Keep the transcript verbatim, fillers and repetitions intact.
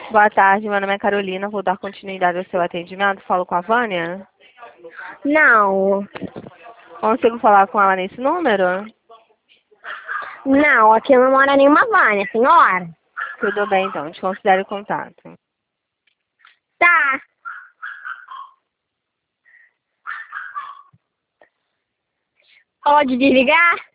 Boa tarde, meu nome é Carolina, vou dar continuidade ao seu atendimento. Falo com a Vânia? Não. Consigo falar com ela nesse número? Não, aqui não mora nenhuma Vânia, senhora. Tudo bem, então, desconsidere o contato. Tá. Pode desligar?